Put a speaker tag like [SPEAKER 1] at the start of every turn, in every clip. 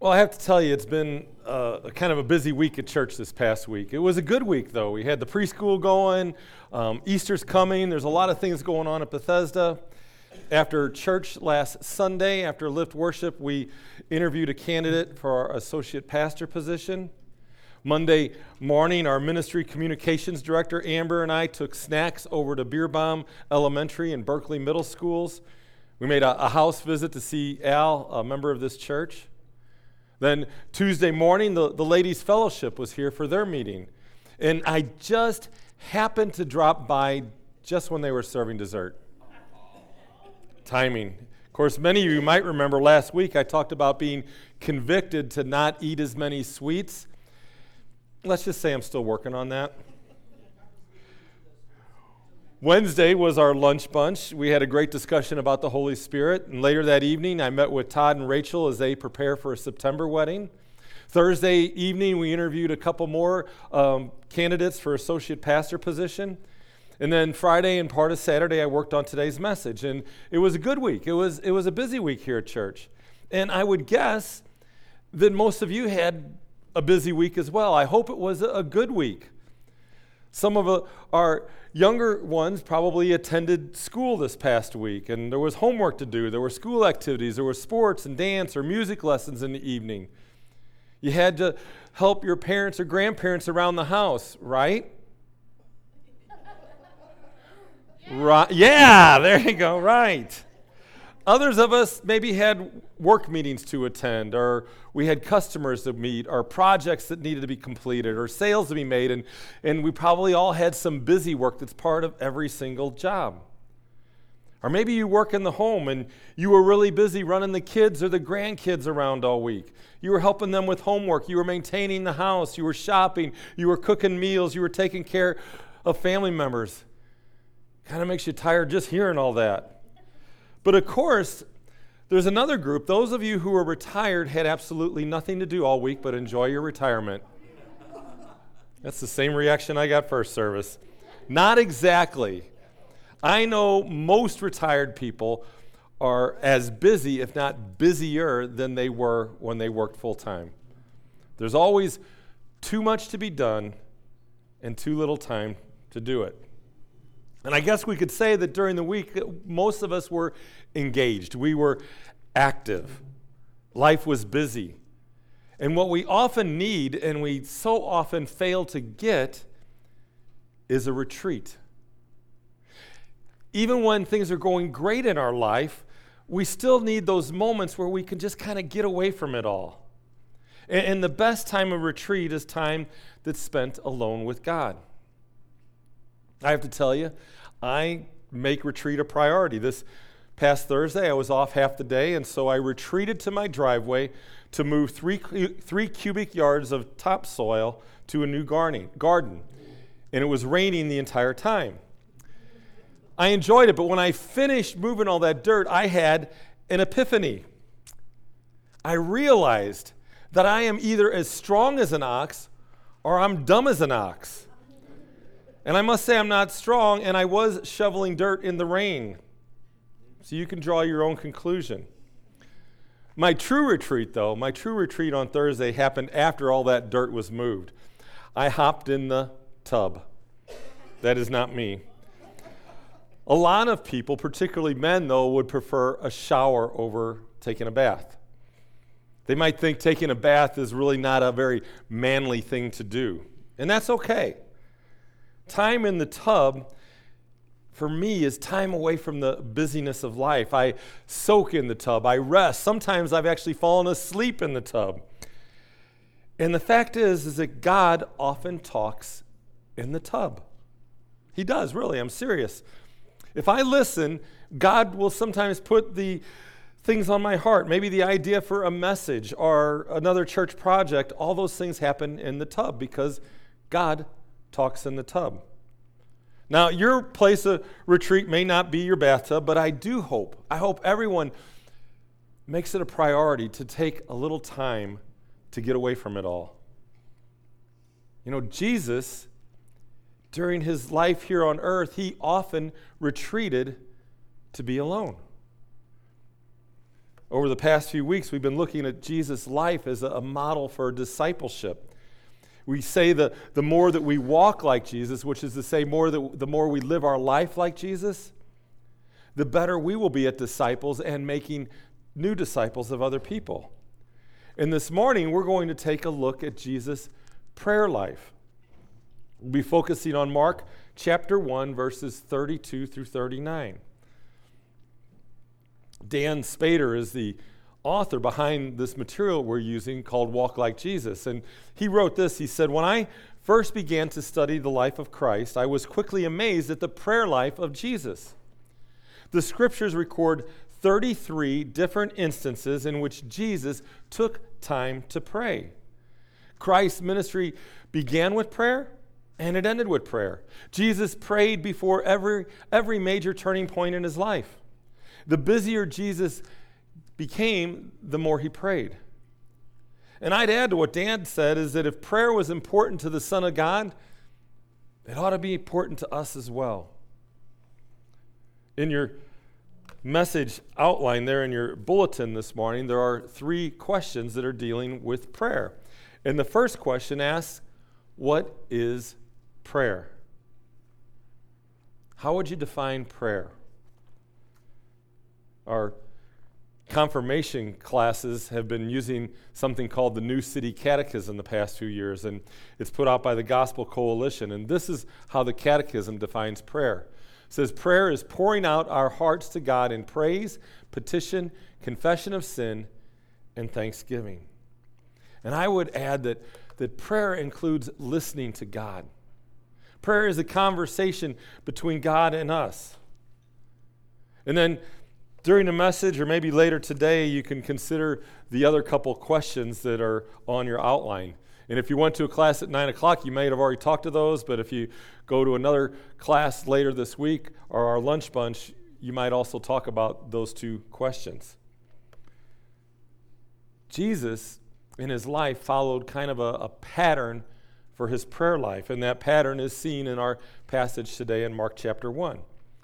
[SPEAKER 1] Well, I have to tell you, it's been a kind of a busy week at church this past week. It was a good week, though. We had the preschool going, Easter's coming, there's a lot of things going on at Bethesda. After church last Sunday, after Lift Worship, we interviewed a candidate for our associate pastor position. Monday morning, our ministry communications director, Amber, and I took snacks over to Beer Bomb Elementary and Berkeley Middle Schools. We made a house visit to see Al, a member of this church. Then Tuesday morning, the Ladies' Fellowship was here for their meeting. And I just happened to drop by just when they were serving dessert. Timing. Of course, many of you might remember last week I talked about being convicted to not eat as many sweets. Let's just say I'm still working on that. Wednesday was our lunch bunch. We had a great discussion about the Holy Spirit. And later that evening, I met with Todd and Rachel as they prepare for a September wedding. Thursday evening, we interviewed a couple more candidates for associate pastor position. And then Friday and part of Saturday, I worked on today's message. And it was a good week. It was a busy week here at church. And I would guess that most of you had a busy week as well. I hope it was a good week. Some of our younger ones probably attended school this past week, and there was homework to do. There were school activities. There were sports and dance or music lessons in the evening. You had to help your parents or grandparents around the house, right? Right. Yeah, there you go, right. Others of us maybe had work meetings to attend, or we had customers to meet, or projects that needed to be completed, or sales to be made, and we probably all had some busy work that's part of every single job. Or maybe you work in the home and you were really busy running the kids or the grandkids around all week. You were helping them with homework, you were maintaining the house, you were shopping, you were cooking meals, you were taking care of family members. Kind of makes you tired just hearing all that. But of course, there's another group. Those of you who are retired had absolutely nothing to do all week but enjoy your retirement. That's the same reaction I got first service. Not exactly. I know most retired people are as busy, if not busier, than they were when they worked full time. There's always too much to be done and too little time to do it. And I guess we could say that during the week, most of us were engaged. We were active. Life was busy. And what we often need, and we so often fail to get, is a retreat. Even when things are going great in our life, we still need those moments where we can just kind of get away from it all. And the best time of retreat is time that's spent alone with God. I have to tell you, I make retreat a priority. This past Thursday, I was off half the day, and so I retreated to my driveway to move three cubic yards of topsoil to a new garden. And it was raining the entire time. I enjoyed it, but when I finished moving all that dirt, I had an epiphany. I realized that I am either as strong as an ox or I'm dumb as an ox. And I must say I'm not strong, and I was shoveling dirt in the rain. So you can draw your own conclusion. My true retreat on Thursday happened after all that dirt was moved. I hopped in the tub. That is not me. A lot of people, particularly men, though, would prefer a shower over taking a bath. They might think taking a bath is really not a very manly thing to do. And that's okay. Time in the tub, for me, is time away from the busyness of life. I soak in the tub. I rest. Sometimes I've actually fallen asleep in the tub. And the fact is that God often talks in the tub. He does, really. I'm serious. If I listen, God will sometimes put the things on my heart, maybe the idea for a message or another church project. All those things happen in the tub because God talks in the tub. Now, your place of retreat may not be your bathtub, but I hope everyone makes it a priority to take a little time to get away from it all. You know, Jesus, during his life here on earth, he often retreated to be alone. Over the past few weeks, we've been looking at Jesus' life as a model for discipleship. We say that the more that we walk like Jesus, which is to say the more we live our life like Jesus, the better we will be at disciples and making new disciples of other people. And this morning, we're going to take a look at Jesus' prayer life. We'll be focusing on Mark chapter 1, verses 32 through 39. Dan Spader is the author behind this material we're using called Walk Like Jesus. And he wrote this. He said, "When I first began to study the life of Christ, I was quickly amazed at the prayer life of Jesus. The scriptures record 33 different instances in which Jesus took time to pray. Christ's ministry began with prayer and it ended with prayer. Jesus prayed before every major turning point in his life. The busier Jesus became, the more he prayed." And I'd add to what Dan said is that if prayer was important to the Son of God, it ought to be important to us as well. In your message outline there in your bulletin this morning, there are 3 questions that are dealing with prayer. And the first question asks, what is prayer? How would you define prayer? Our confirmation classes have been using something called the New City Catechism the past few years, and it's put out by the Gospel Coalition. And this is how the Catechism defines prayer. It says, prayer is pouring out our hearts to God in praise, petition, confession of sin, and thanksgiving. And I would add that prayer includes listening to God. Prayer is a conversation between God and us. And then during the message, or maybe later today, you can consider the other couple questions that are on your outline. And if you went to a class at 9 o'clock, you might have already talked to those, but if you go to another class later this week or our lunch bunch, you might also talk about those 2 questions. Jesus, in his life, followed kind of a pattern for his prayer life, and that pattern is seen in our passage today in Mark chapter 1.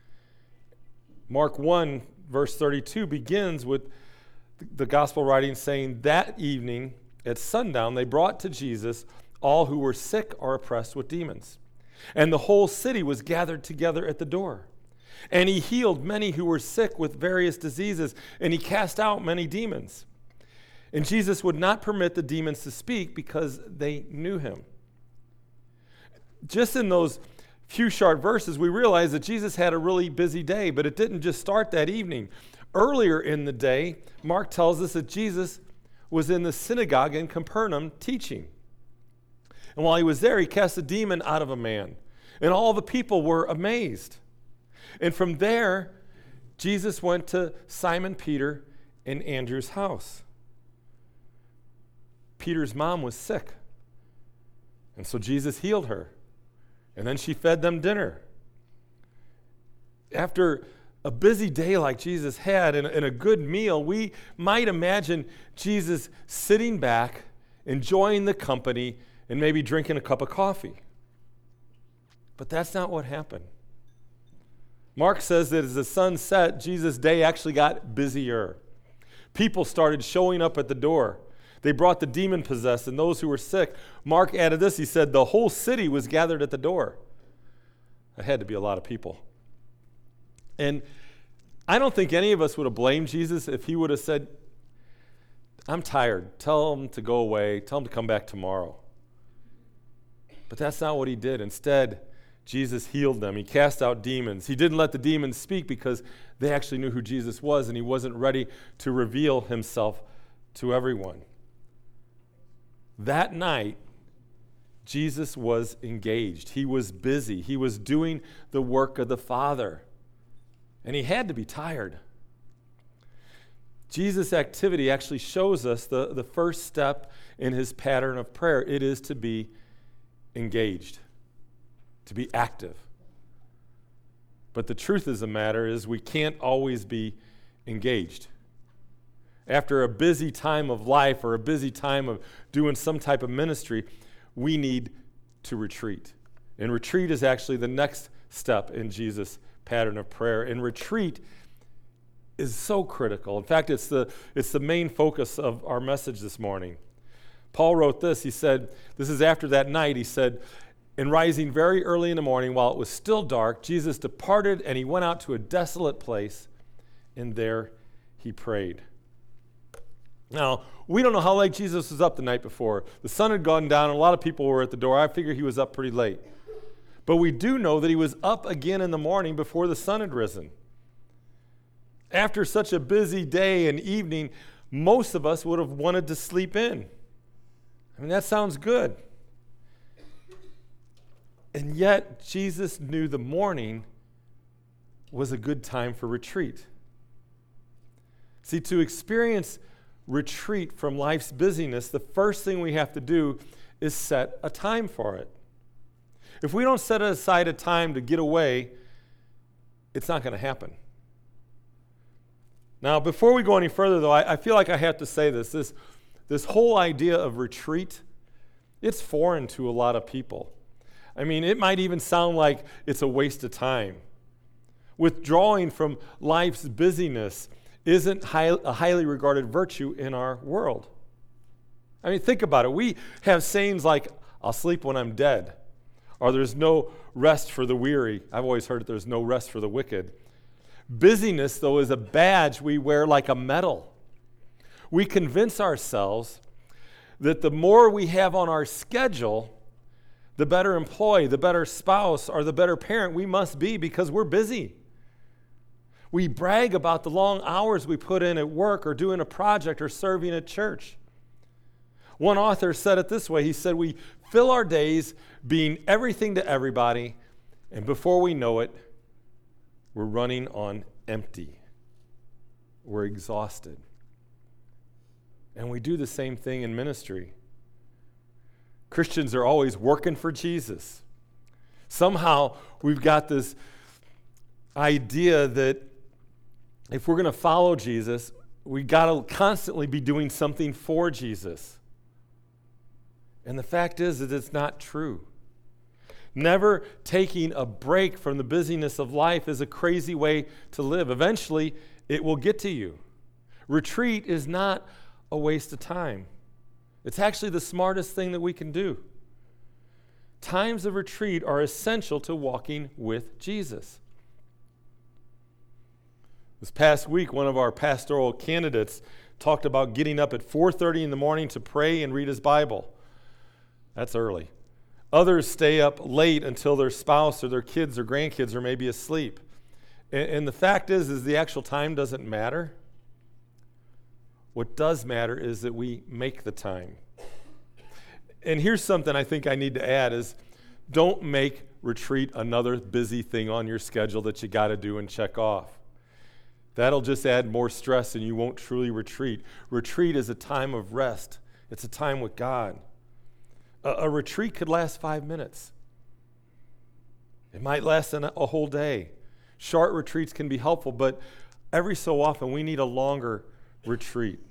[SPEAKER 1] Mark 1, verse 32 begins with the gospel writing saying, "That evening at sundown they brought to Jesus all who were sick or oppressed with demons. And the whole city was gathered together at the door. And he healed many who were sick with various diseases, and he cast out many demons. And Jesus would not permit the demons to speak because they knew him." Just in those few short verses, we realize that Jesus had a really busy day, but it didn't just start that evening. Earlier in the day, Mark tells us that Jesus was in the synagogue in Capernaum teaching. And while he was there, he cast a demon out of a man. And all the people were amazed. And from there, Jesus went to Simon Peter and Andrew's house. Peter's mom was sick. And so Jesus healed her. And then she fed them dinner. After a busy day like Jesus had and a good meal, we might imagine Jesus sitting back, enjoying the company, and maybe drinking a cup of coffee. But that's not what happened. Mark says that as the sun set, Jesus' day actually got busier. People started showing up at the door. They brought the demon-possessed and those who were sick. Mark added this. He said, the whole city was gathered at the door. That had to be a lot of people. And I don't think any of us would have blamed Jesus if he would have said, "I'm tired. Tell them to go away. Tell them to come back tomorrow." But that's not what he did. Instead, Jesus healed them. He cast out demons. He didn't let the demons speak because they actually knew who Jesus was, and he wasn't ready to reveal himself to everyone. That night, Jesus was engaged. He was busy. He was doing the work of the Father. And he had to be tired. Jesus' activity actually shows us the first step in his pattern of prayer. It is to be engaged, to be active. But the truth of the matter is we can't always be engaged. After a busy time of life or a busy time of doing some type of ministry, we need to retreat. And retreat is actually the next step in Jesus' pattern of prayer. And retreat is so critical. In fact, it's the main focus of our message this morning. Paul wrote this. He said, this is after that night, he said, "And rising very early in the morning, while it was still dark, Jesus departed and he went out to a desolate place, and there he prayed." Now, we don't know how late Jesus was up the night before. The sun had gone down, and a lot of people were at the door. I figure he was up pretty late. But we do know that he was up again in the morning before the sun had risen. After such a busy day and evening, most of us would have wanted to sleep in. I mean, that sounds good. And yet, Jesus knew the morning was a good time for retreat. See, to experience retreat from life's busyness, the first thing we have to do is set a time for it. If we don't set aside a time to get away, it's not going to happen. Now, before we go any further, though, I feel like I have to say this. This whole idea of retreat, it's foreign to a lot of people. I mean, it might even sound like it's a waste of time. Withdrawing from life's busyness isn't a highly regarded virtue in our world. I mean, think about it. We have sayings like, "I'll sleep when I'm dead," or "There's no rest for the weary." I've always heard there's no rest for the wicked. Busyness, though, is a badge we wear like a medal. We convince ourselves that the more we have on our schedule, the better employee, the better spouse, or the better parent we must be because we're busy. We brag about the long hours we put in at work or doing a project or serving at church. One author said it this way. He said, "We fill our days being everything to everybody, and before we know it, we're running on empty. We're exhausted." And we do the same thing in ministry. Christians are always working for Jesus. Somehow we've got this idea that if we're going to follow Jesus, we got to constantly be doing something for Jesus. And the fact is that it's not true. Never taking a break from the busyness of life is a crazy way to live. Eventually, it will get to you. Retreat is not a waste of time. It's actually the smartest thing that we can do. Times of retreat are essential to walking with Jesus. This past week, one of our pastoral candidates talked about getting up at 4:30 in the morning to pray and read his Bible. That's early. Others stay up late until their spouse or their kids or grandkids are maybe asleep. And the fact is the actual time doesn't matter. What does matter is that we make the time. And here's something I think I need to add is don't make retreat another busy thing on your schedule that you got to do and check off. That'll just add more stress and you won't truly retreat. Retreat is a time of rest. It's a time with God. A retreat could last 5 minutes. It might last a whole day. Short retreats can be helpful, but every so often we need a longer retreat.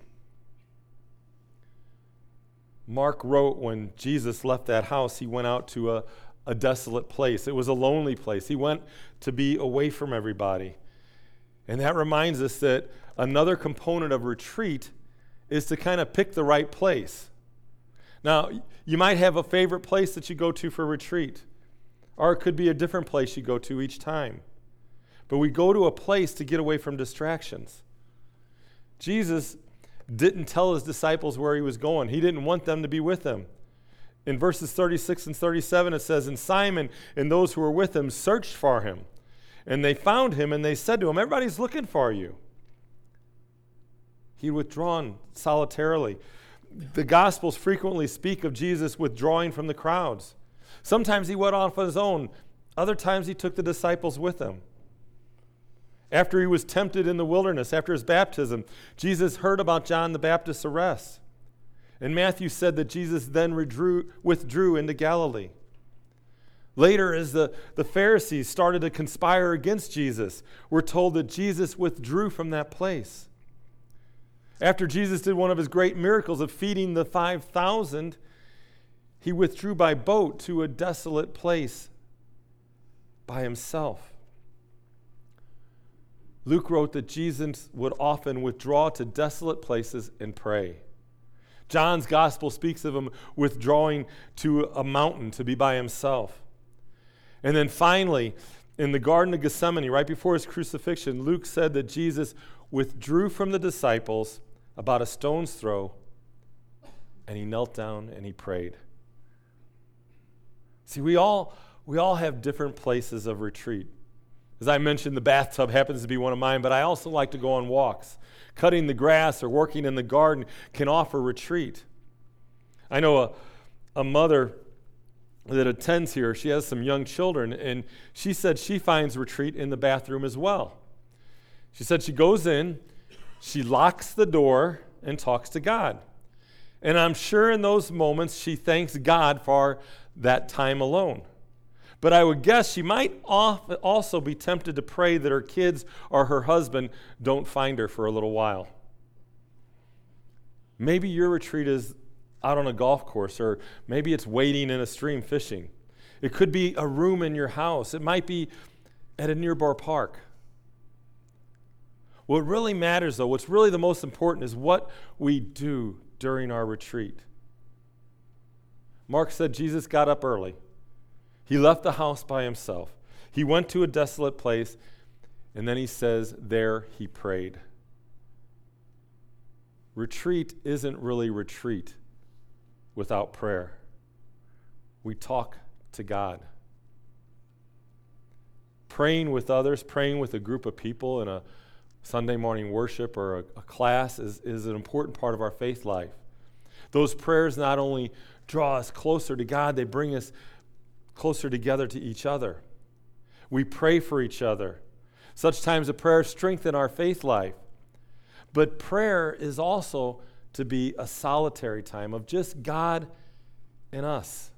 [SPEAKER 1] Mark wrote when Jesus left that house, he went out to a desolate place. It was a lonely place. He went to be away from everybody. And that reminds us that another component of retreat is to kind of pick the right place. Now, you might have a favorite place that you go to for retreat, or it could be a different place you go to each time. But we go to a place to get away from distractions. Jesus didn't tell his disciples where he was going. He didn't want them to be with him. In verses 36 and 37, it says, "And Simon and those who were with him searched for him. And they found him, and they said to him, 'Everybody's looking for you.'" He'd withdrawn solitarily. The Gospels frequently speak of Jesus withdrawing from the crowds. Sometimes he went off on his own. Other times he took the disciples with him. After he was tempted in the wilderness, after his baptism, Jesus heard about John the Baptist's arrest. And Matthew said that Jesus then withdrew into Galilee. Later, as the Pharisees started to conspire against Jesus, we're told that Jesus withdrew from that place. After Jesus did one of his great miracles of feeding the 5,000, he withdrew by boat to a desolate place by himself. Luke wrote that Jesus would often withdraw to desolate places and pray. John's gospel speaks of him withdrawing to a mountain to be by himself. And then finally, in the Garden of Gethsemane, right before his crucifixion, Luke said that Jesus withdrew from the disciples about a stone's throw, and he knelt down and he prayed. See, we all have different places of retreat. As I mentioned, the bathtub happens to be one of mine, but I also like to go on walks. Cutting the grass or working in the garden can offer retreat. I know a mother that attends here. She has some young children, and she said she finds retreat in the bathroom as well. She said she goes in, she locks the door, and talks to God. And I'm sure in those moments she thanks God for that time alone. But I would guess she might also be tempted to pray that her kids or her husband don't find her for a little while. Maybe your retreat is out on a golf course, or maybe it's wading in a stream fishing. It could be a room in your house. It might be at a nearby park. What really matters, though, what's really the most important is what we do during our retreat. Mark said Jesus got up early. He left the house by himself. He went to a desolate place, and then he says, there he prayed. Retreat isn't really retreat without prayer. We talk to God. Praying with others, praying with a group of people in a Sunday morning worship or a class is an important part of our faith life. Those prayers not only draw us closer to God, they bring us closer together to each other. We pray for each other. Such times of prayer strengthen our faith life. But prayer is also to be a solitary time of just God and us.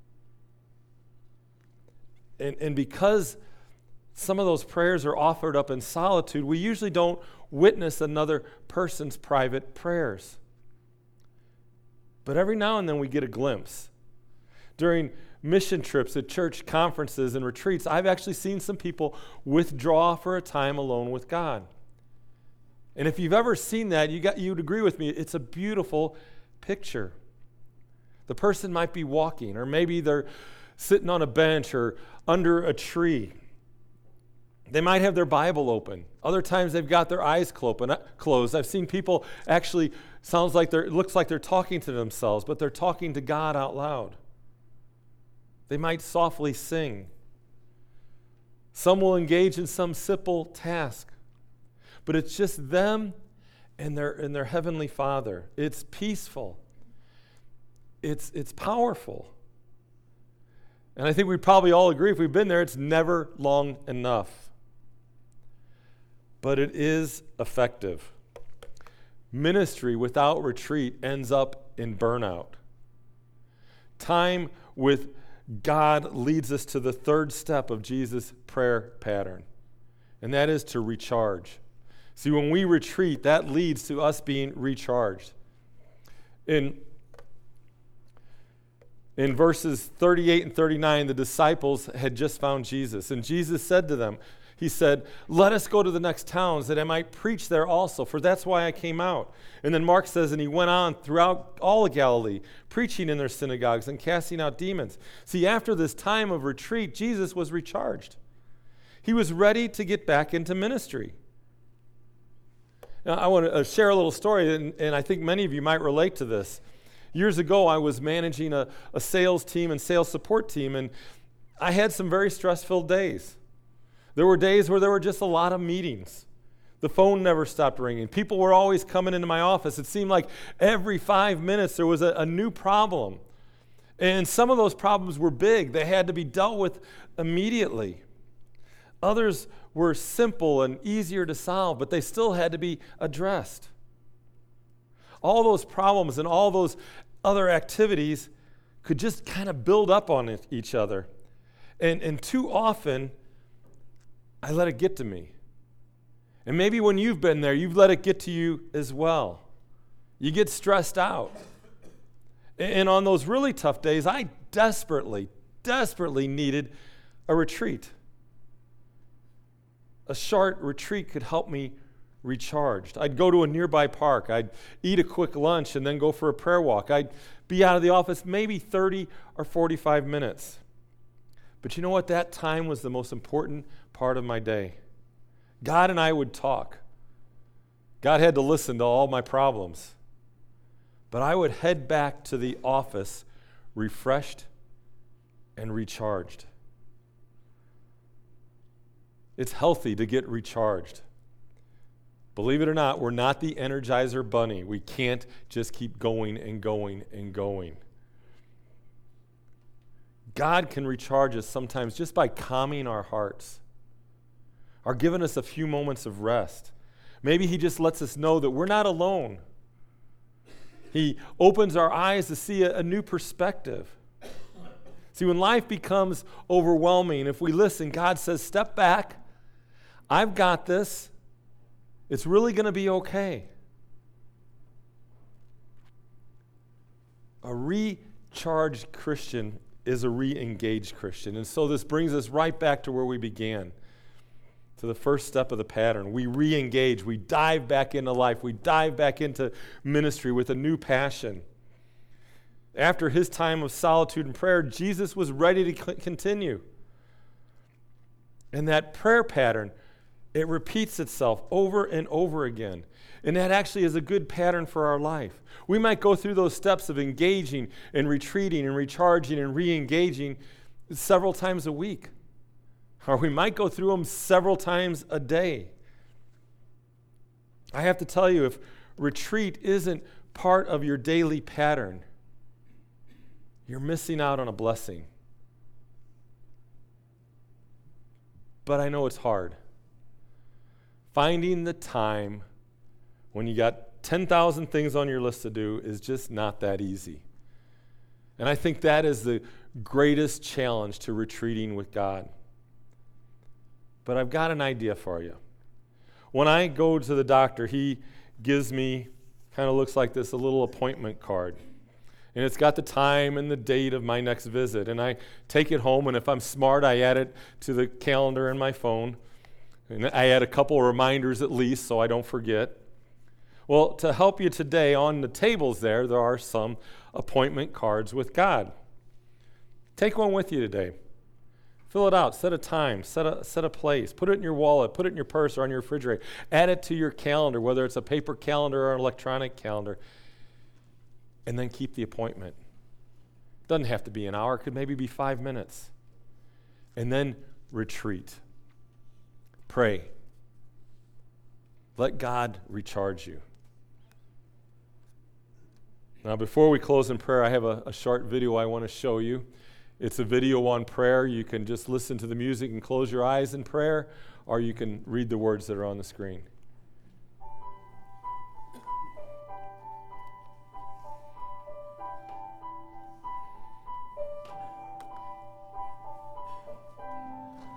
[SPEAKER 1] And because some of those prayers are offered up in solitude, we usually don't witness another person's private prayers. But every now and then we get a glimpse. During mission trips at church conferences and retreats, I've actually seen some people withdraw for a time alone with God. And if you've ever seen that, you'd agree with me, it's a beautiful picture. The person might be walking, or maybe they're sitting on a bench or under a tree. They might have their Bible open. Other times they've got their eyes closed. I've seen people actually, it looks like they're talking to themselves, but they're talking to God out loud. They might softly sing. Some will engage in some simple task. But it's just them and their Heavenly Father. It's peaceful. It's powerful. And I think we'd probably all agree, if we've been there, it's never long enough. But it is effective. Ministry without retreat ends up in burnout. Time with God leads us to the third step of Jesus' prayer pattern, and that is to recharge. See, when we retreat, that leads to us being recharged. In verses 38 and 39, the disciples had just found Jesus, and Jesus said to them, he said, let us go to the next towns that I might preach there also, for that's why I came out. And then Mark says, and he went on throughout all of Galilee, preaching in their synagogues and casting out demons. See, after this time of retreat, Jesus was recharged. He was ready to get back into ministry. Now, I want to share a little story, and I think many of you might relate to this. Years ago, I was managing a sales team and sales support team, and I had some very stress-filled days. There were days where there were just a lot of meetings. The phone never stopped ringing. People were always coming into my office. It seemed like every 5 minutes there was a new problem. And some of those problems were big. They had to be dealt with immediately. Others were simple and easier to solve, but they still had to be addressed. All those problems and all those other activities could just kind of build up on each other. And too often, I let it get to me. And maybe when you've been there, you've let it get to you as well. You get stressed out. And on those really tough days, I desperately needed a retreat. a short retreat could help me recharged. I'd go to a nearby park. I'd eat a quick lunch and then go for a prayer walk. I'd be out of the office maybe 30 or 45 minutes. But you know what? That time was the most important part of my day. God and I would talk. God had to listen to all my problems. But I would head back to the office refreshed and recharged. It's healthy to get recharged. Believe it or not, we're not the Energizer Bunny. We can't just keep going and going and going. God can recharge us sometimes just by calming our hearts or giving us a few moments of rest. Maybe he just lets us know that we're not alone. He opens our eyes to see a new perspective. See, when life becomes overwhelming, if we listen, God says, step back. I've got this. It's really going to be okay. A recharged Christian is a re-engaged Christian. And so this brings us right back to where we began, to the first step of the pattern. We re-engage. We dive back into life. We dive back into ministry with a new passion. After his time of solitude and prayer, Jesus was ready to continue. And that prayer pattern, it repeats itself over and over again. And that actually is a good pattern for our life. We might go through those steps of engaging and retreating and recharging and re-engaging several times a week. Or we might go through them several times a day. I have to tell you, if retreat isn't part of your daily pattern, you're missing out on a blessing. But I know it's hard. Finding the time when you got 10,000 things on your list to do is just not that easy. And I think that is the greatest challenge to retreating with God. But I've got an idea for you. When I go to the doctor, he gives me, kind of looks like this, a little appointment card. And it's got the time and the date of my next visit. And I take it home, and if I'm smart, I add it to the calendar in my phone. And I add a couple of reminders at least so I don't forget. Well, to help you today, on the tables there are some appointment cards with God. Take one with you today. Fill it out. Set a time. Set a place. Put it in your wallet. Put it in your purse or on your refrigerator. Add it to your calendar, whether it's a paper calendar or an electronic calendar. And then keep the appointment. Doesn't have to be an hour. It could maybe be 5 minutes. And then retreat. Pray. Let God recharge you. Now, before we close in prayer, I have a short video I want to show you. It's a video on prayer. You can just listen to the music and close your eyes in prayer, or you can read the words that are on the screen.